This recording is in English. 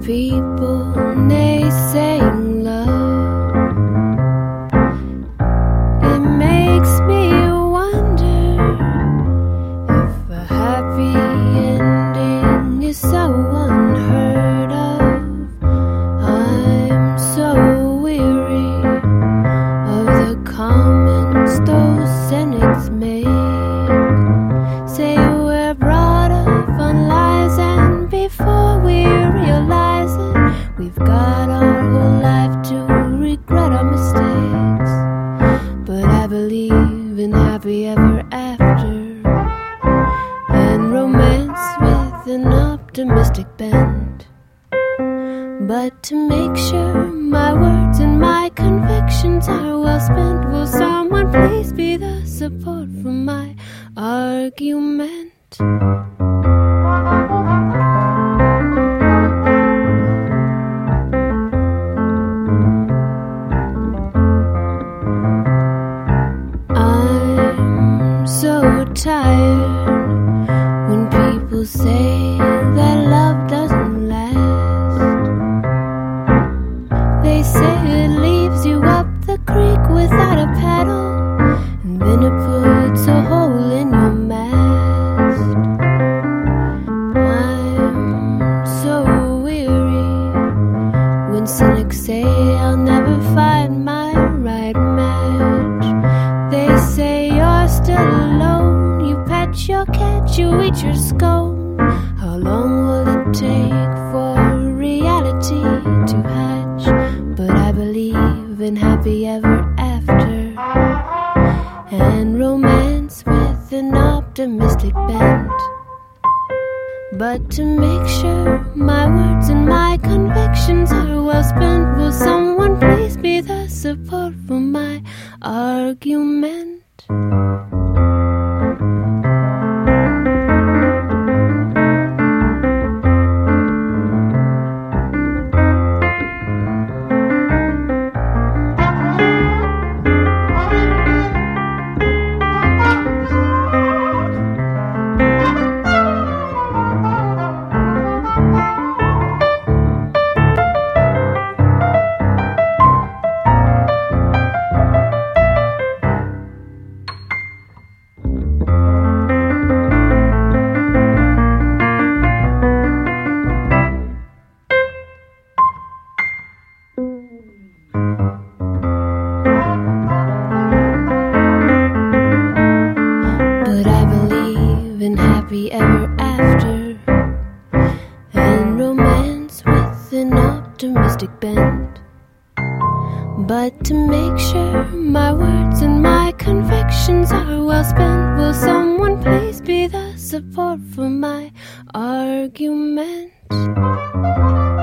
people naysaying love, it makes me wonder if a happy ending is so unheard of. I'm so weary of the comments those cynics make. Say we're brought up on lies, and before we realize it, we've got our whole life to regret our mistakes. But I believe in happy ever after and romance with an optimistic bent. But to make sure my words and my convictions are well spent, will someone please be the support for my argument? I'm so tired when people say that love doesn't last. They say it leaves you up the creek without a paddle, and then it puts a hole in your mast. I'm so weary when cynics say I'll never find my right match. They say you're still alone, you pet your cat, you eat your scone. How long will it take for reality to hatch? But I believe in happy ever after and romance with an optimistic bent. But to make sure my words and my convictions are well spent, will someone please be the support for my argument? Happy ever after and romance with an optimistic bent. But to make sure my words and my convictions are well spent, will someone please be the support for my argument?